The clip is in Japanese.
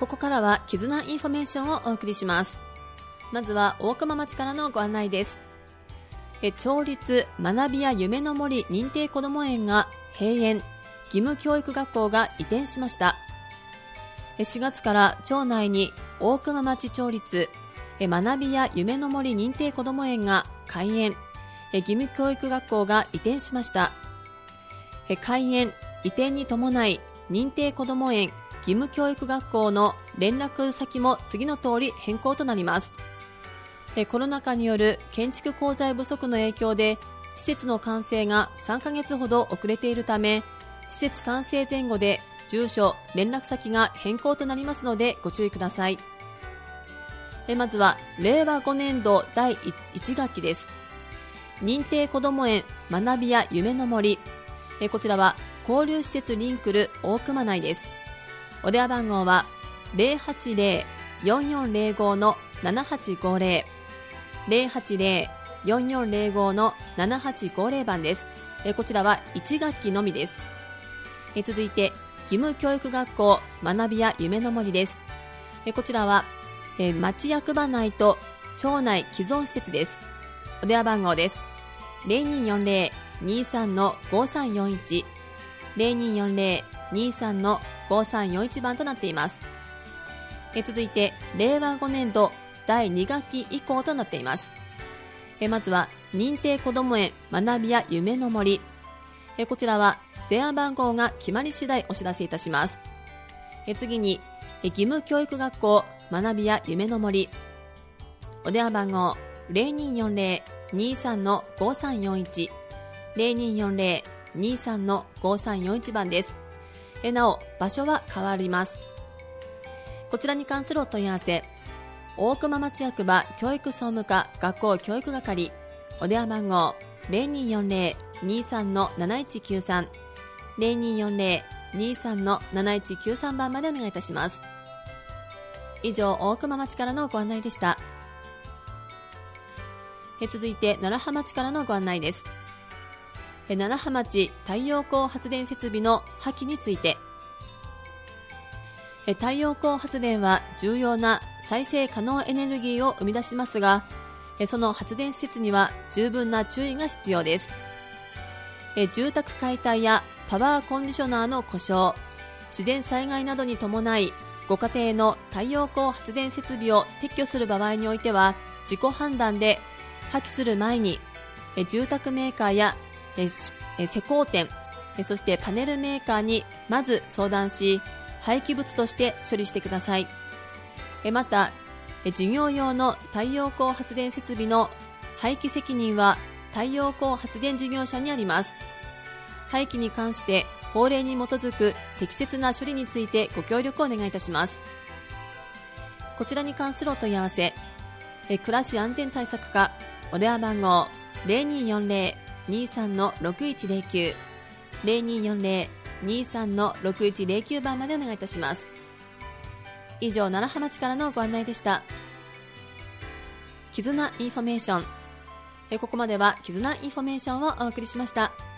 ここからは絆インフォメーションをお送りします。まずは大熊町からのご案内です。町立学びや夢の森認定こども園が閉園、義務教育学校が移転しました。4月から町内に大熊町町立学びや夢の森認定こども園が開園、義務教育学校が移転しました。開園移転に伴い認定こども園義務教育学校の連絡先も次の通り変更となります。コロナ禍による建築鋼材不足の影響で施設の完成が3ヶ月ほど遅れているため、施設完成前後で住所連絡先が変更となりますのでご注意ください。まずは令和5年度第1学期です。認定こども園学びや夢の森、こちらは交流施設リンクル大熊内です。お電話番号は 080-4405-7850 080-4405-7850 番です。こちらは1学期のみです。続いて義務教育学校学びや夢の森です。こちらは町役場内と町内既存施設です。お電話番号です。 0240-23-5341 0240-23-5341 番となっています。続いて令和5年度第2学期以降となっています。まずは認定こども園学びや夢の森、こちらは電話番号が決まり次第お知らせいたします。次に義務教育学校学びや夢の森、お電話番号 0240-23-5341 0240-23-5341 番です。なお場所は変わります。こちらに関するお問い合わせ、大熊町役場教育総務課学校教育係、お電話番号 0240-23-7193 0240-23-7193 番までお願いいたします。以上、大熊町からのご案内でした。続いて楢葉町からのご案内です。楢葉町太陽光発電設備の破棄について、太陽光発電は重要な再生可能エネルギーを生み出しますが、その発電施設には十分な注意が必要です。住宅解体やパワーコンディショナーの故障、自然災害などに伴いご家庭の太陽光発電設備を撤去する場合においては、自己判断で破棄する前に住宅メーカーや施工店、そしてパネルメーカーにまず相談し、廃棄物として処理してください。また事業用の太陽光発電設備の廃棄責任は太陽光発電事業者にあります。廃棄に関して法令に基づく適切な処理についてご協力をお願いいたします。こちらに関するお問い合わせ、暮らし安全対策課、お電話番号 0240-23-6109 0240-23-6109 番までお願いいたします。以上、楢葉町からのご案内でした。絆インフォメーション、ここまでは絆インフォメーションをお送りしました。